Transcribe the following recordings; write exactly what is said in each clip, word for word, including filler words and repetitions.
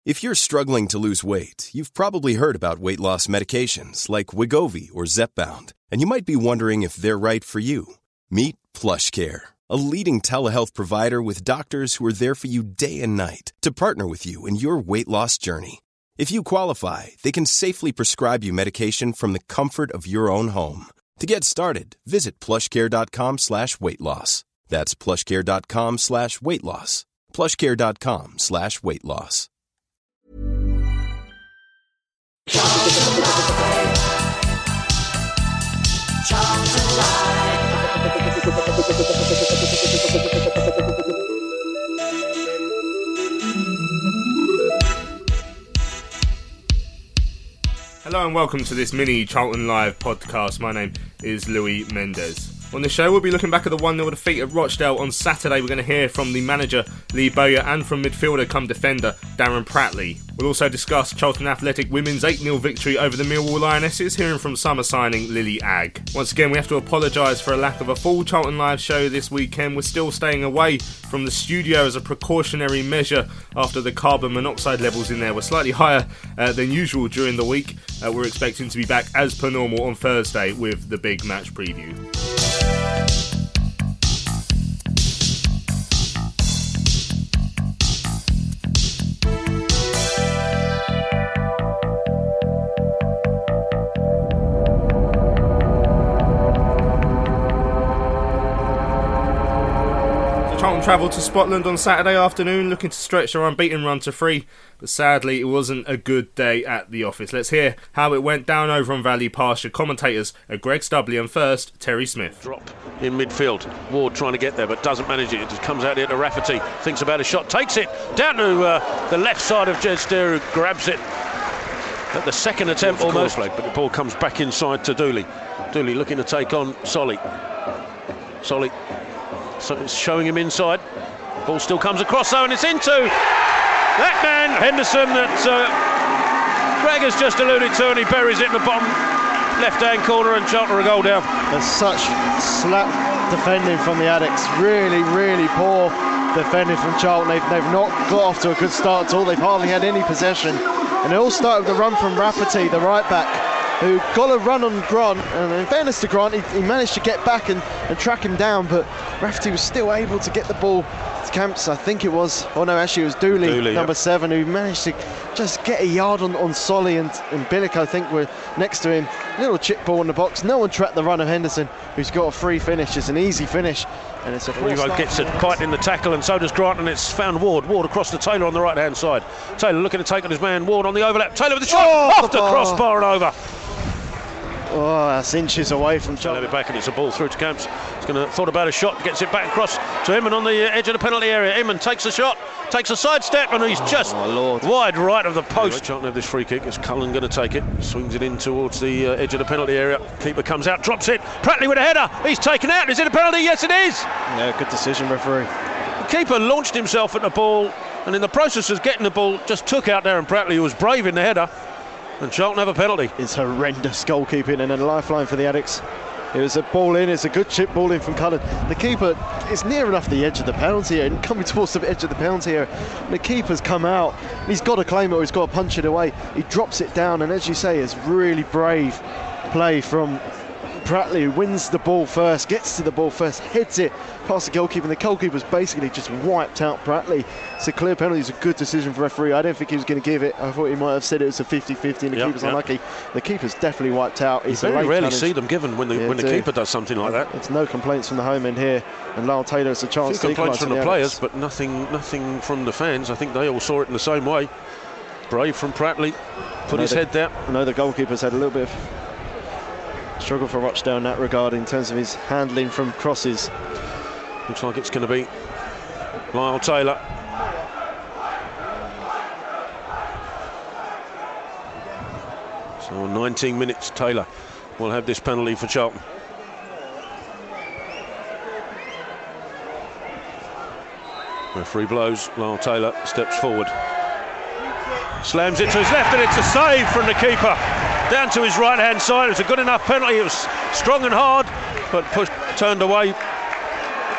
If you're struggling to lose weight, you've probably heard about weight loss medications like Wegovy or Zepbound, and you might be wondering if they're right for you. Meet PlushCare, a leading telehealth provider with doctors who are there for you day and night to partner with you in your weight loss journey. If you qualify, they can safely prescribe you medication from the comfort of your own home. To get started, visit plushcare.com slash weight loss. That's plushcare.com slash weight loss. plushcare.com slash weight loss. Hello and welcome to this mini Charlton Live podcast. My name is Louis Mendes. On the show, we'll be looking back at the one nil defeat at Rochdale on Saturday. We're going to hear from the manager, Lee Bowyer, and from midfielder come defender, Darren Pratley. We'll also discuss Charlton Athletic women's eight nil victory over the Millwall Lionesses, hearing from summer signing Lily Agg. Once again, we have to apologise for a lack of a full Charlton Live show this weekend. We're still staying away from the studio as a precautionary measure after the carbon monoxide levels in there were slightly higher uh, than usual during the week. Uh, we're expecting to be back as per normal on Thursday with the big match preview. Charlton travelled to Scotland on Saturday afternoon looking to stretch their unbeaten run to three, but sadly it wasn't a good day at the office. Let's hear how it went down over on Valley Pasture. Commentators are Greg Stubley and first Terry Smith. Drop in midfield. Ward trying to get there but doesn't manage it. It just comes out here to Rafferty. Thinks about a shot, takes it down to uh, the left side of Jed Steer, who grabs it at the second attempt almost. Flag, but the ball comes back inside to Dooley. Dooley looking to take on Solly. Solly. So it's showing him inside. Ball still comes across though, and it's into that man Henderson that uh, Greg has just alluded to, and he buries it in the bottom left-hand corner, and Charlton are a goal down. There's such slap defending from the Addicts. Really, really poor defending from Charlton. They've, they've not got off to a good start at all. They've hardly had any possession, and it all started with the run from Rafferty, the right back, who got a run on Grant, and in fairness to Grant, he, he managed to get back and, and track him down, but Rafferty was still able to get the ball to Camps. I think it was, oh no, actually it was Dooley, Dooley number yep. seven, who managed to just get a yard on, on Solly, and, and Billick, I think, were next to him. Little chip ball in the box. No one tracked the run of Henderson, who's got a free finish. It's an easy finish, and it's a four Rigo gets it quite in the tackle, and so does Grant, and it's found Ward. Ward across to Taylor on the right hand side. Taylor looking to take on his man Ward on the overlap. Taylor with the shot, oh, off the crossbar and over. Oh, that's inches away from Charlton. Have it back, and it's a ball through to Camps. He's going to thought about a shot, gets it back across to Inman on the edge of the penalty area. Inman takes a shot, takes a sidestep, and he's just oh, wide right of the post. Charlton have this free kick. It's Cullen going to take it, swings it in towards the uh, edge of the penalty area. Keeper comes out, drops it. Pratley with a header. He's taken out. Is it a penalty? Yes, it is. Yeah, good decision, referee. The keeper launched himself at the ball, and in the process of getting the ball, just took out Darren Pratley, who was brave in the header. And Charlton have a penalty. It's horrendous goalkeeping and a lifeline for the Addicts. It was a ball in, it's a good chip ball in from Cullen. The keeper is near enough the edge of the penalty area and coming towards the edge of the penalty area. The keeper's come out, he's got to claim it or he's got to punch it away. He drops it down, and as you say, it's really brave play from Pratley, who wins the ball first, gets to the ball first, heads it past the goalkeeper, and the goalkeeper's basically just wiped out Pratley. It's a clear penalty. It's a good decision for referee. I don't think he was going to give it. I thought he might have said it was a fifty-fifty, and the yep, keeper's yep. unlucky. The keeper's definitely wiped out. You it's very a rarely challenge. see them given when the, yeah, when the keeper does something like that. It's no complaints from the home end here, and Lyle Taylor has a chance a few to complaints from the, the players, but nothing, nothing from the fans. I think they all saw it in the same way. Brave from Pratley, put his the, head down. I know the goalkeeper's had a little bit of struggle for Rochdale in that regard in terms of his handling from crosses. Looks like it's going to be Lyle Taylor. So nineteen minutes, Taylor will have this penalty for Charlton. Referee blows, Lyle Taylor steps forward. Slams it to his left, and it's a save from the keeper. Down to his right hand side. It was a good enough penalty. It was strong and hard, but pushed, turned away.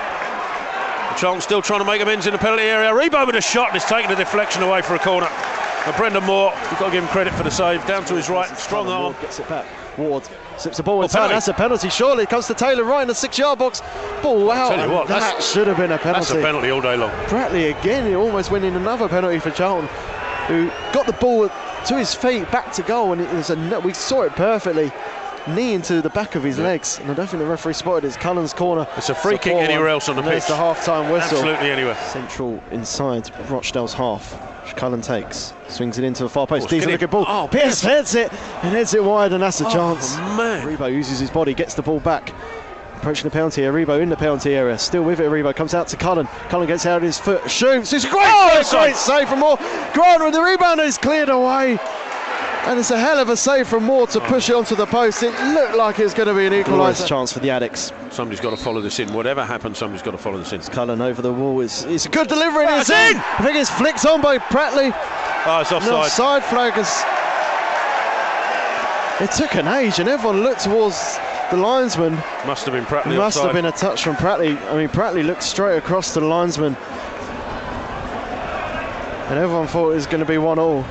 Charlton still trying to make amends in the penalty area. Rebo with a shot, and it's taken a deflection away for a corner. And Brendan Moore, you've got to give him credit for the save. Down to his right, strong arm. Ward gets it back. Ward slips the ball Oh, inside. penalty. That's a penalty. Surely it comes to Taylor right in the six-yard box. Ball out. Tell you what, that that's- should have been a penalty. That's a penalty all day long. Pratley again, he almost winning another penalty for Charlton, who got the ball to his feet, back to goal, and it was a, we saw it perfectly. Knee into the back of his legs, and I don't think the referee spotted it. It's Cullen's corner. It's a free kick anywhere else on the and there's pitch. the half-time whistle. Absolutely anywhere. Central inside Rochdale's half, which Cullen takes, swings it into the far post. Oh, Decent skinny. looking ball. Oh, Pearce heads it and heads it wide, and that's a Oh, chance. man. Rebo uses his body, gets the ball back. Approaching the penalty area, Rebo in the penalty area, still with it. Rebo comes out to Cullen. Cullen gets out of his foot, shoots. It's a great, Oh, save, great save from Moore. Grant with the rebound is cleared away, and it's a hell of a save from Moore to push it onto the post. It looked like it was going to be an equaliser. Chance for the Addicts. Somebody's got to follow this in. Whatever happens, somebody's got to follow this in. Cullen over the wall. It's, it's a good delivery. And it's That's in. in. I think it's flicked on by Pratley. Oh, it's No, offside. side flag has. It took an age, and everyone looked towards the linesman. Must have been Pratley. Must offside. have been a touch from Pratley. I mean, Pratley looked straight across to the linesman, and everyone thought it was going to be one all.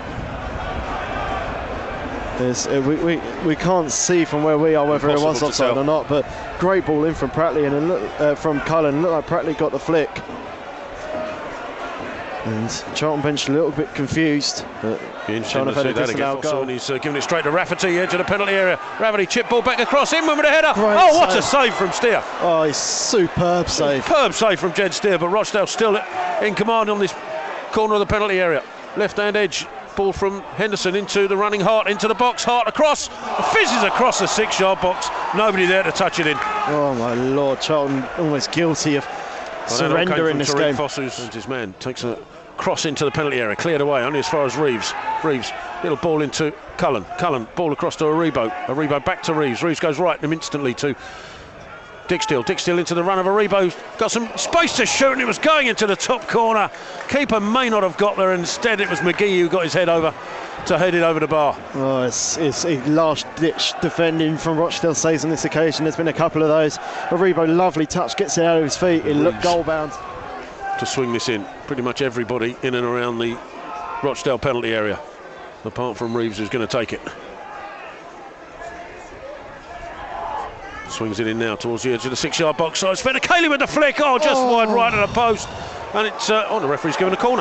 There's, uh, we, we we can't see from where we are whether it was Impossible to offside tell. or not, but great ball in from Pratley, and it look, uh, from Cullen. Looked like Pratley got the flick. And Charlton bench a little bit confused, but Be interesting Charlton to have see had a that again. disallowed goal. And he's uh, giving it straight to Rafferty, edge of the penalty area. Rafferty chip ball back across, in with a header. Great oh, what save. a save from Steer. Oh, he's superb save. Superb save from Jed Steer, but Rochdale still in command on this corner of the penalty area. Left-hand edge, ball from Henderson into the running Hart, into the box. Hart across, fizzes across the six-yard box. Nobody there to touch it in. Oh my Lord, Charlton almost guilty of surrender in this game. Fosus and his man takes a cross into the penalty area, cleared away only as far as Reeves. Reeves, little ball into Cullen. Cullen, ball across to Aribo. Aribo back to Reeves. Reeves goes right him instantly to Dicksteel. Dicksteel into the run of Aribo. Got some space to shoot, and it was going into the top corner. Keeper may not have got there. Instead, it was McGee who got his head over to head it over the bar. Oh, it's, it's a last-ditch defending from Rochdale saves on this occasion. There's been a couple of those. Aribo, lovely touch, gets it out of his feet. It looked goal-bound. To swing this in. Pretty much everybody in and around the Rochdale penalty area, apart from Reeves, who's going to take it. Swings it in now towards the edge of the six-yard box. So it's Fenner Cayley with the flick. Oh, just Oh. wide right of the post. And it's, uh, oh, the referee's given a corner.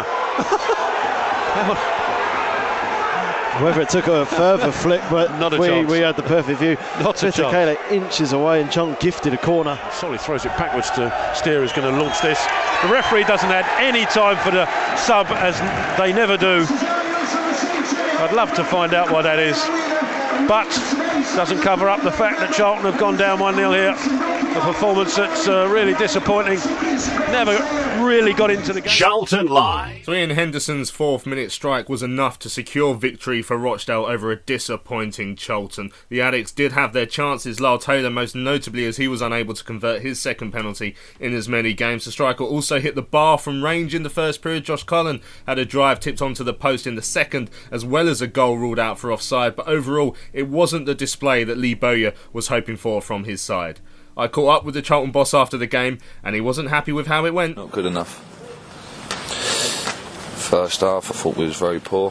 Whether it took a further flick, but Not a we, chance. we had the perfect view. Not a chance. Fittakele inches away, and Charlton gifted a corner. Solly throws it backwards to Steer, who's going to launch this. The referee doesn't have any time for the sub, as they never do. I'd love to find out why that is, but doesn't cover up the fact that Charlton have gone down one nil here. A performance that's uh, really disappointing. Never really got into the game. Charlton Live. So Ian Henderson's fourth minute strike was enough to secure victory for Rochdale over a disappointing Charlton. The Addicts did have their chances, Lyle Taylor most notably, as he was unable to convert his second penalty in as many games. The striker also hit the bar from range in the first period. Josh Cullen had a drive tipped onto the post in the second, as well as a goal ruled out for offside, but overall it wasn't the display that Lee Bowyer was hoping for from his side. I caught up with the Charlton boss after the game, and he wasn't happy with how it went. Not good enough. First half I thought we was very poor.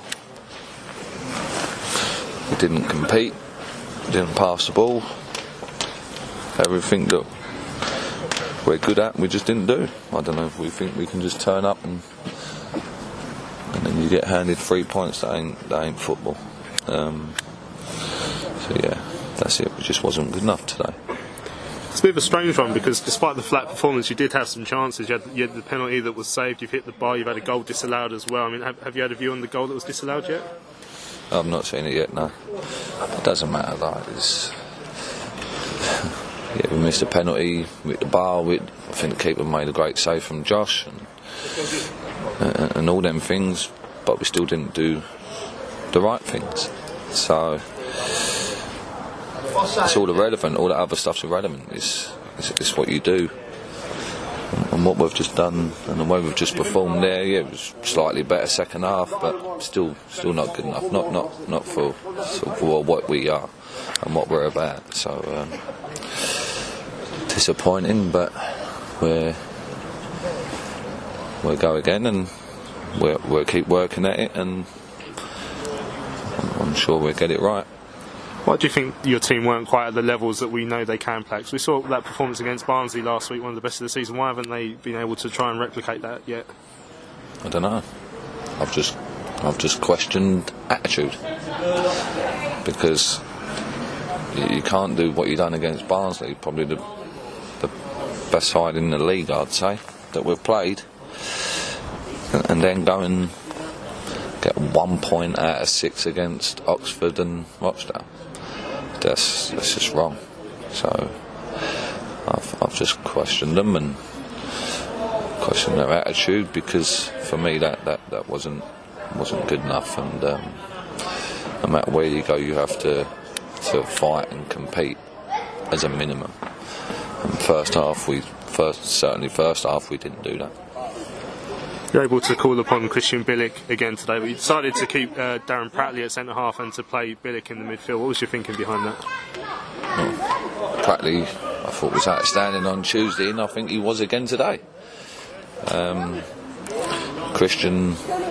We didn't compete, we didn't pass the ball. Everything that we're good at we just didn't do. I don't know if we think we can just turn up and and then you get handed three points. That ain't, that ain't football. Um, so yeah, that's it. It just wasn't good enough today. It's a bit of a strange one, because despite the flat performance, you did have some chances. You had, you had the penalty that was saved, you've hit the bar, you've had a goal disallowed as well. I mean, have, have you had a view on the goal that was disallowed yet? I've not seen it yet, no. It doesn't matter, like, it's... yeah, we missed a penalty, we hit the bar, we, I think the keeper made a great save from Josh, and, uh, and all them things, but we still didn't do the right things. So... it's all irrelevant, all that other stuff's irrelevant. It's, it's, it's what you do. And what we've just done and the way we've just performed there, yeah, it was slightly better second half, but still still not good enough. Not not not for, for what we are and what we're about. So um, disappointing, but we're we'll go again and we'll, we'll keep working at it, and I'm sure we'll get it right. Why do you think your team weren't quite at the levels that we know they can play? 'Cause we saw that performance against Barnsley last week, one of the best of the season. Why haven't they been able to try and replicate that yet? I don't know. I've just, I've just questioned attitude, because you, you can't do what you've done against Barnsley, probably the, the best side in the league, I'd say, that we've played, and, and then go and get one point out of six against Oxford and Rochdale. That's, that's just wrong. So I've, I've just questioned them and questioned their attitude, because for me that, that, that wasn't wasn't good enough. And um, no matter where you go, you have to to fight and compete as a minimum. And first half, we first certainly first half we didn't do that. You're able to call upon Christian Billick again today, but you decided to keep uh, Darren Pratley at centre half and to play Billick in the midfield. What was your thinking behind that? Well, Pratley, I thought, was outstanding on Tuesday, and I think he was again today. Um, Christian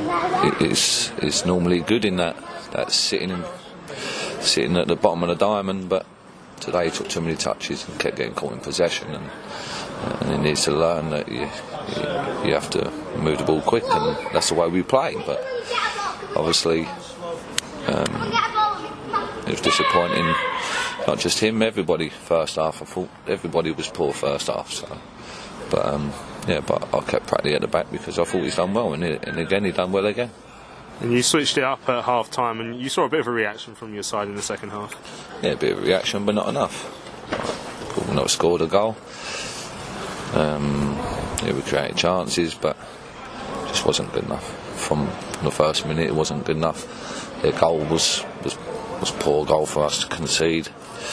is is normally good in that that sitting in, sitting at the bottom of the diamond, but today he took too many touches and kept getting caught in possession, and, and he needs to learn that you, you you have to move the ball quick, and that's the way we play. But obviously um, it was disappointing, not just him, everybody. First half, I thought everybody was poor first half, so but um, yeah, but I kept Pratley at the back because I thought he's done well, and, he, and again he done well again. And you switched it up at half time, and you saw a bit of a reaction from your side in the second half. Yeah, a bit of a reaction, but not enough. We've not scored a goal. Um, yeah, we created chances, but just wasn't good enough. From the first minute, it wasn't good enough. Their goal was was was poor goal for us to concede.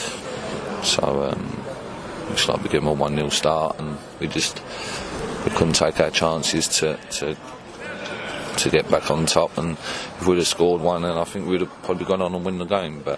So um, looks like we gave them a one nil start, and we just we couldn't take our chances to. to to get back on top, and if we'd have scored one, then I think we'd have probably gone on and win the game, but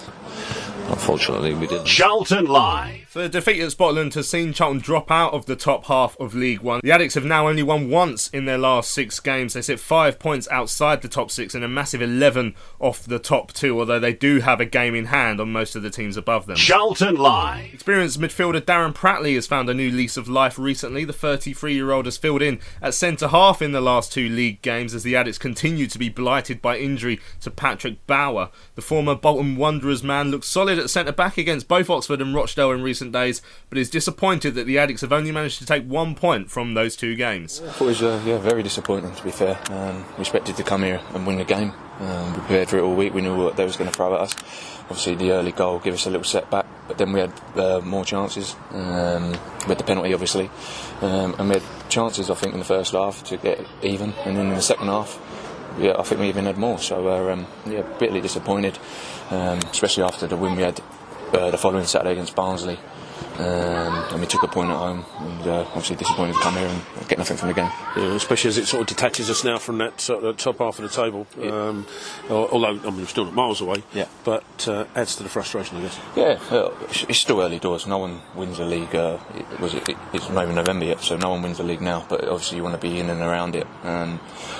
unfortunately we didn't. Charlton Live. So the defeat at Spotland has seen Charlton drop out of the top half of League One. The Addicts have now only won once in their last six games. They sit five points outside the top six and a massive eleven off the top two, although they do have a game in hand on most of the teams above them. Charlton Live. Experienced midfielder Darren Pratley has found a new lease of life recently. The thirty-three-year-old has filled in at centre-half in the last two league games as the Addicts continue to be blighted by injury to Patrick Bauer. The former Bolton Wanderers man looked solid at centre-back against both Oxford and Rochdale in recent days, but is disappointed that the Addicts have only managed to take one point from those two games. I thought it was uh, yeah, very disappointing, to be fair. Um, we expected to come here and win the game. Um, we prepared for it all week. We knew what they was going to throw at us. Obviously the early goal gave us a little setback, but then we had uh, more chances. Um, we had the penalty, obviously, um, and we had chances, I think, in the first half to get even, and then in the second half, yeah, I think we even had more. So we're um, yeah, bitterly disappointed, um, especially after the win we had uh, the following Saturday against Barnsley. Um, and we took a point at home, and uh, obviously disappointed to come here and get nothing from the game. Yeah, especially as it sort of detaches us now from that sort of top half of the table. Yeah. Um, although I mean, we're still not miles away. Yeah. But uh, adds to the frustration, I guess. Yeah, uh, it's, it's still early doors. No one wins the league. Uh, it, was it, it, it's not even November yet, so no one wins the league now. But obviously, you want to be in and around it. And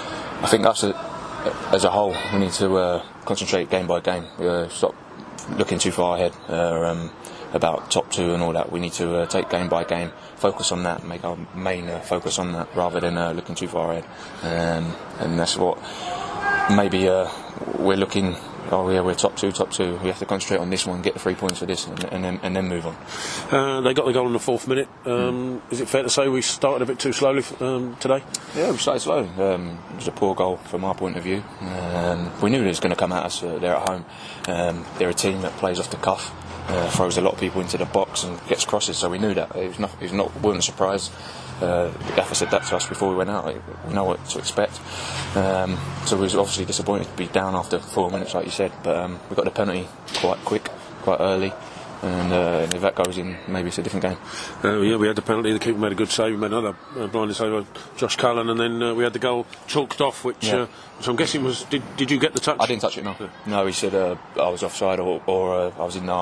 I think us, as a whole, we need to uh, concentrate game by game. Uh, stop looking too far ahead. Uh, um, about top two and all that. We need to uh, take game by game, focus on that, make our main uh, focus on that rather than uh, looking too far ahead. Um, and that's what maybe uh, we're looking. Oh yeah, we're top two, top two. We have to concentrate on this one, get the three points for this, and, and then and then move on. Uh, they got the goal in the fourth minute. Um, mm. Is it fair to say we started a bit too slowly um, today? Yeah, we started slowly. Um, it was a poor goal from our point of view. Um, we knew it was going to come at us. Uh, they're at home. Um, they're a team that plays off the cuff. Uh, throws a lot of people into the box and gets crosses, so we knew that. It was not, it was not, wasn't a surprise. Uh, the gaffer said that to us before we went out. We know what to expect. Um, so we was obviously disappointed to be down after four minutes, like you said. But um, we got the penalty quite quick, quite early, and uh, if that goes in, maybe it's a different game. Uh, yeah, we had the penalty. The keeper made a good save. We made another uh, blinding save of Josh Cullen, and then uh, we had the goal chalked off, which yeah. uh, so I'm guessing was. Did, did you get the touch? I didn't touch it. No. Yeah. No, he said uh, I was offside, or, or uh, I was in the.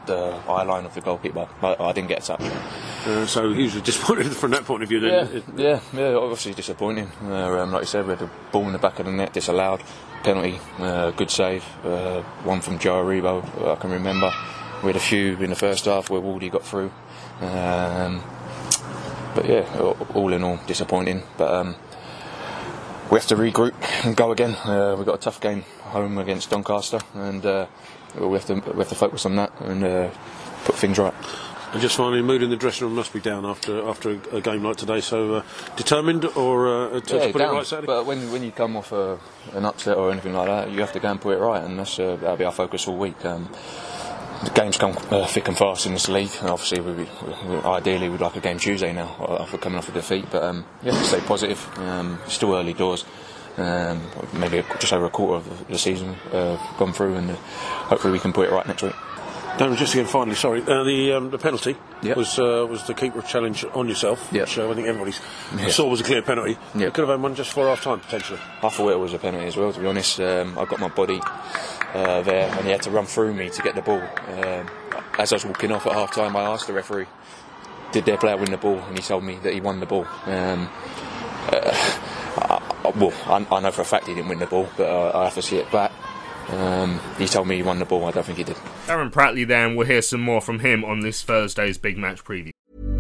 the eye line of the goalkeeper, but I didn't get a touch. Uh, so hugely disappointed from that point of view then. Yeah, yeah, yeah obviously disappointing. Uh, um, like you said, we had a ball in the back of the net, disallowed, penalty, uh, good save, uh, one from Joe Aribo, I can remember. We had a few in the first half where Wardy got through. Um, but yeah, all in all, disappointing. But um, we have to regroup and go again. Uh, we've got a tough game home against Doncaster, and uh, we have to we have to focus on that and uh, put things right. And just finally, mood in the dressing room must be down after after a, a game like today. So uh, determined or uh, to, yeah, to put down, it right Saturday. But when when you come off a, an upset or anything like that, you have to go and put it right, and that's uh, that'll be our focus all week. Um, the games come uh, thick and fast in this league, and obviously we, we, we, ideally we'd like a game Tuesday now after coming off a defeat. But um, you have to stay positive. Um, it's still early doors. Um, maybe just over a quarter of the season uh, gone through, and uh, hopefully we can put it right next week. Darren, just again, finally, sorry, uh, the um, the penalty yep. was uh, was the keeper challenge on yourself, yep. which uh, I think everybody yep. saw was a clear penalty. Yep. You could have had one just for half time, potentially. I thought it was a penalty as well, to be honest. Um, I got my body uh, there, and he had to run through me to get the ball. Um, as I was walking off at half time, I asked the referee, did their player win the ball? And he told me that he won the ball. Um, uh, I, well, I, I know for a fact he didn't win the ball, but uh, I have to see it back. Um, he told me he won the ball. I don't think he did. Darren Pratley there, and we'll hear some more from him on this Thursday's Big Match Preview.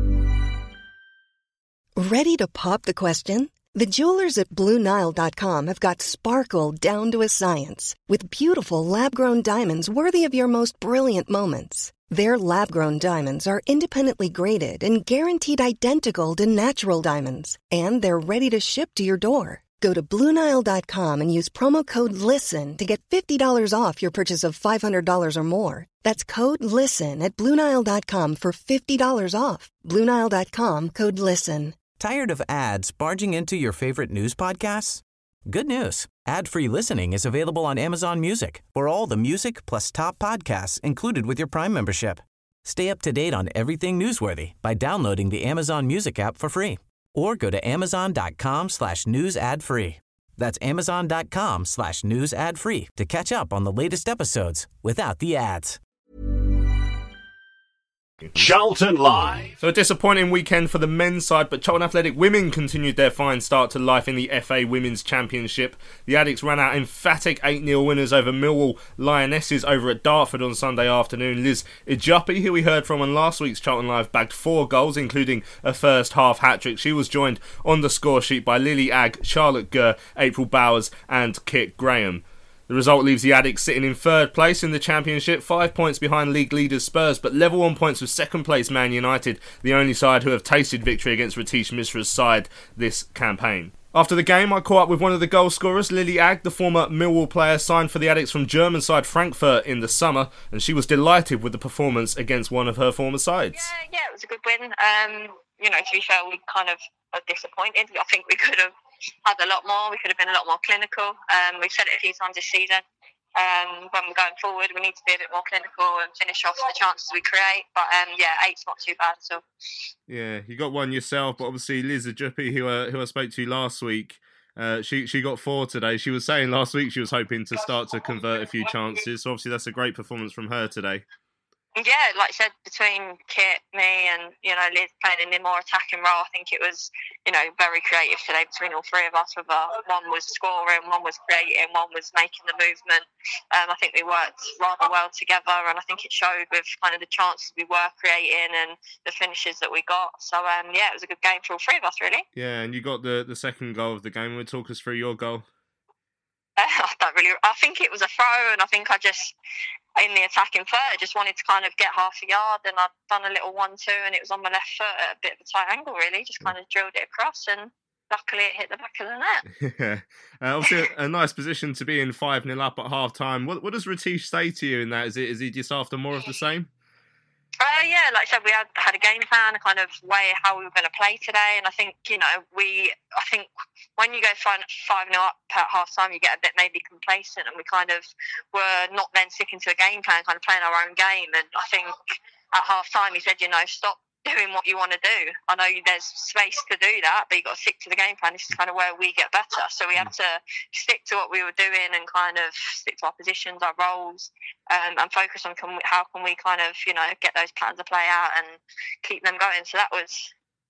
Ready to pop the question? The jewelers at Blue Nile dot com have got sparkle down to a science with beautiful lab-grown diamonds worthy of your most brilliant moments. Their lab-grown diamonds are independently graded and guaranteed identical to natural diamonds, and they're ready to ship to your door. Go to Blue Nile dot com and use promo code LISTEN to get fifty dollars off your purchase of five hundred dollars or more. That's code LISTEN at Blue Nile dot com for fifty dollars off. Blue Nile dot com, code LISTEN. Tired of ads barging into your favorite news podcasts? Good news. Ad-free listening is available on Amazon Music for all the music plus top podcasts included with your Prime membership. Stay up to date on everything newsworthy by downloading the Amazon Music app for free. Or go to amazon.com slash news ad free. That's amazon.com slash news ad free to catch up on the latest episodes without the ads. Charlton Live. So a disappointing weekend for the men's side, but Charlton Athletic women continued their fine start to life in the F A Women's Championship. The Addicts ran out emphatic eight nil winners over Millwall Lionesses over at Dartford on Sunday afternoon. Liz Ijupi, who we heard from on last week's Charlton Live, bagged four goals, including a first half hat-trick. She was joined on the score sheet by Lily Agg, Charlotte Gurr, April Bowers and Kit Graham. The result leaves the Addicts sitting in third place in the Championship, five points behind league leaders Spurs, but level on points with second place Man United, the only side who have tasted victory against Ratish Misra's side this campaign. After the game, I caught up with one of the goal scorers, Lily Agg, the former Millwall player signed for the Addicts from German side Frankfurt in the summer, and she was delighted with the performance against one of her former sides. Yeah, yeah, it was a good win. Um, you know, to be fair, we kind of are disappointed. I think we could have had a lot more. We could have been a lot more clinical. Um, we've said it a few times this season. Um, when we're going forward, we need to be a bit more clinical and finish off the chances we create. But um, yeah, eight's not too bad at all. Yeah, you got one yourself, but obviously Liz Ijupi, who uh, who I spoke to last week, uh, she she got four today. She was saying last week she was hoping to start to convert a few chances. So obviously that's a great performance from her today. Yeah, like I said, between Kit, me and, you know, Liz playing in the more attacking role, I think it was, you know, very creative today between all three of us. With our, one was scoring, one was creating, one was making the movement. Um, I think we worked rather well together, and I think it showed with kind of the chances we were creating and the finishes that we got. So, um, yeah, it was a good game for all three of us, really. Yeah, and you got the, the second goal of the game. Will you talk us through your goal? Uh, I don't really. I think it was a throw, and I think I just, in the attacking third, just wanted to kind of get half a yard, and I'd done a little one-two, and it was on my left foot at a bit of a tight angle, really. Just kind of drilled it across, and luckily it hit the back of the net. Yeah, uh, obviously a, a nice position to be in, five nil up at half time. What what does Ratish say to you in that? Is it is he just after more of the same? Uh, yeah, like I said, we had had a game plan, a kind of way how we were going to play today, and I think, you know, we, I think when you go five nil up at half time, you get a bit maybe complacent, and we kind of were not then sticking to a game plan, kind of playing our own game. And I think at half time he said, you know, stop doing what you want to do. I know there's space to do that, but you've got to stick to the game plan. This is kind of where we get better. So we had to stick to what we were doing and kind of stick to our positions, our roles, um, and focus on can we, how can we kind of, you know, get those patterns of play out and keep them going. So that was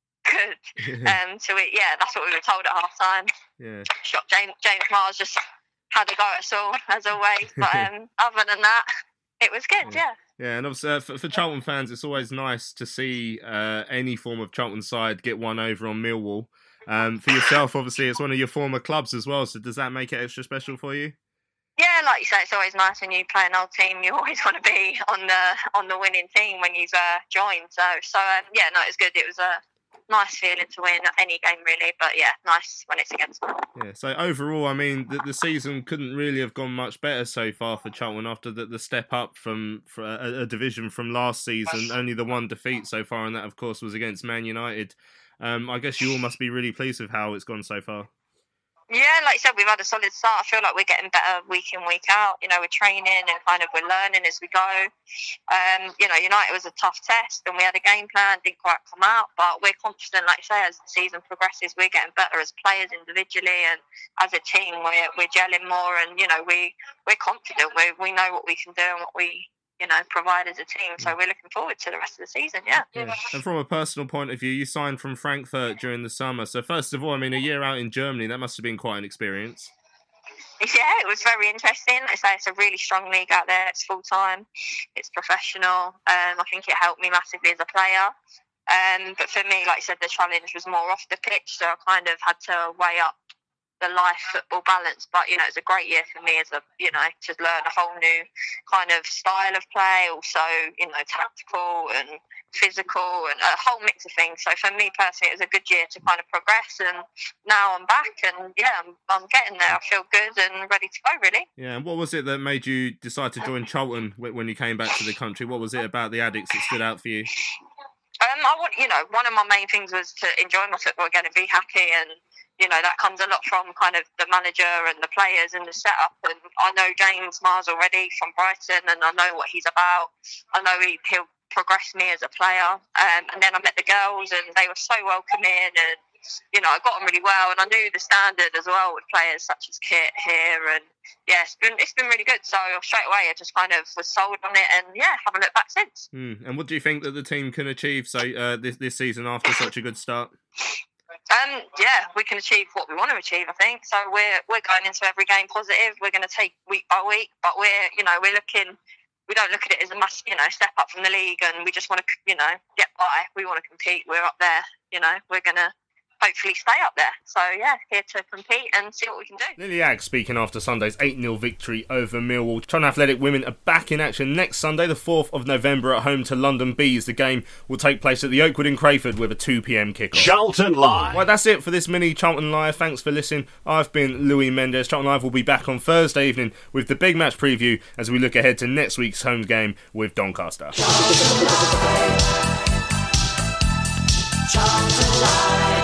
good. um, so we, yeah, that's what we were told at half time. Yeah. Shocked James, James Mars just had a go at us all, as always. But um, other than that, it was good, yeah. Yeah, and obviously uh, for, for Charlton fans, it's always nice to see uh, any form of Charlton side get one over on Millwall. Um, for yourself, obviously, it's one of your former clubs as well, so does that make it extra special for you? Yeah, like you say, it's always nice when you play an old team. You always want to be on the on the winning team when you've uh, joined. So, so um, yeah, no, it was good. It was a nice feeling to win any game, really. But yeah, nice when it's against them. Yeah. So overall, I mean, the, the season couldn't really have gone much better so far for Charlton after the, the step up from for a, a division from last season. Only the one defeat so far, and that, of course, was against Man United. Um, I guess you all must be really pleased with how it's gone so far. Yeah, like you said, we've had a solid start. I feel like we're getting better week in, week out. You know, we're training and kind of we're learning as we go. Um, you know, United was a tough test and we had a game plan, didn't quite come out, but we're confident, like you say, as the season progresses, we're getting better as players individually and as a team, we're, we're gelling more and, you know, we, we're confident. We, we know what we can do and what we, you know, provide as a team. So we're looking forward to the rest of the season, yeah. yeah. And from a personal point of view, you signed from Frankfurt during the summer. So first of all, I mean, a year out in Germany, that must have been quite an experience. Yeah, it was very interesting. Like I say, it's a really strong league out there. It's full-time. It's professional. Um, I think it helped me massively as a player. Um, but for me, like I said, the challenge was more off the pitch. So I kind of had to weigh up the life football balance, but you know, it's a great year for me as a, you know, to learn a whole new kind of style of play, also, you know, tactical and physical and a whole mix of things. So for me personally, it was a good year to kind of progress, and now I'm back and yeah, I'm, I'm getting there. I feel good and ready to go, really. Yeah, and what was it that made you decide to join Charlton when you came back to the country? What was it about the Addicks that stood out for you? Um, I want, you know, one of my main things was to enjoy my football again and be happy, and you know, that comes a lot from kind of the manager and the players and the setup. And I know James Mars already from Brighton, and I know what he's about. I know he, he'll progress me as a player. Um, and then I met the girls, and they were so welcoming, and you know, I got on really well, and I knew the standard as well with players such as Kit here, and yeah, it's been it's been really good. So straight away, I just kind of was sold on it, and yeah, haven't looked back since. Mm. And what do you think that the team can achieve so uh, this this season after such a good start? Um, yeah, we can achieve what we want to achieve, I think. So we're we're going into every game positive. We're going to take week by week, but we're you know we're looking. We don't look at it as a mass, you know, step up from the league, and we just want to, you know, get by. We want to compete. We're up there, you know. We're going to hopefully stay up there. So, yeah, here to compete and see what we can do. Lily Agg speaking after Sunday's eight nil victory over Millwall. Charlton Athletic women are back in action next Sunday, the fourth of November, at home to London Bees. The game will take place at the Oakwood in Crayford with a two p.m. kickoff. Charlton Live. Well, that's it for this mini Charlton Live. Thanks for listening. I've been Louis Mendes. Charlton Live will be back on Thursday evening with the big match preview as we look ahead to next week's home game with Doncaster. Charlton Live. Charlton Live.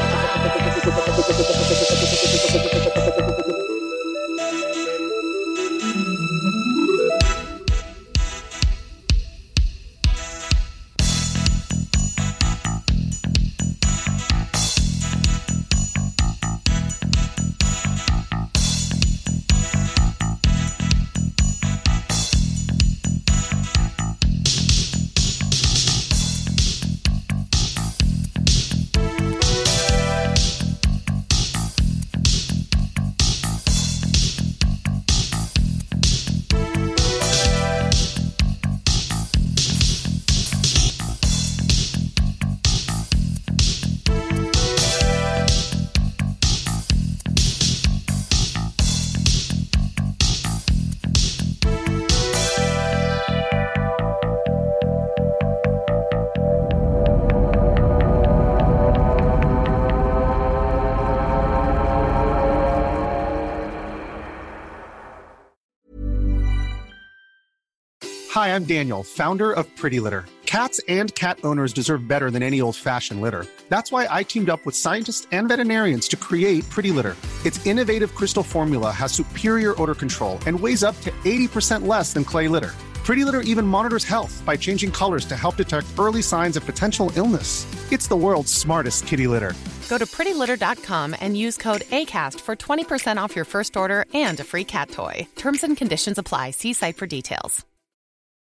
Hi, I'm Daniel, founder of Pretty Litter. Cats and cat owners deserve better than any old-fashioned litter. That's why I teamed up with scientists and veterinarians to create Pretty Litter. Its innovative crystal formula has superior odor control and weighs up to eighty percent less than clay litter. Pretty Litter even monitors health by changing colors to help detect early signs of potential illness. It's the world's smartest kitty litter. Go to pretty litter dot com and use code ACAST for twenty percent off your first order and a free cat toy. Terms and conditions apply. See site for details.